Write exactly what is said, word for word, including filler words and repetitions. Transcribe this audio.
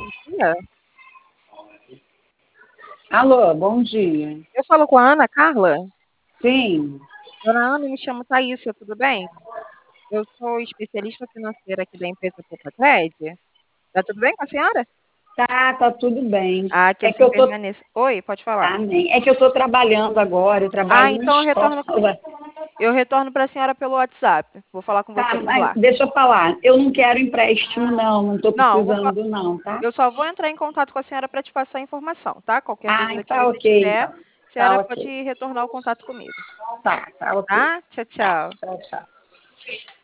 dia. Alô, bom dia. Eu falo com a Ana Carla? Sim. Dona Ana, me chamo Thaísia, tudo bem? Eu sou especialista financeira aqui da empresa Poucacred. Tá tudo bem com a senhora? Tá, tá tudo bem. Ah, que É que assim eu tô. permaneça. Oi, pode falar. Amém. É que eu tô trabalhando agora, eu Ah, trabalho numa então eu retorno, escola. eu retorno para a senhora pelo WhatsApp. Vou falar com você Tá, por mas lá. deixa eu falar. Eu não quero empréstimo, não. Não tô Não, eu vou fa- precisando, não, tá? eu só vou entrar em contato com a senhora para te passar a informação, tá? Qualquer Ah, dúvida que tá você ok, tiver, então. a Tá senhora pode ok. retornar o contato comigo, Tá, tá ok. tá? Tchau, tchau. Tchau, tchau.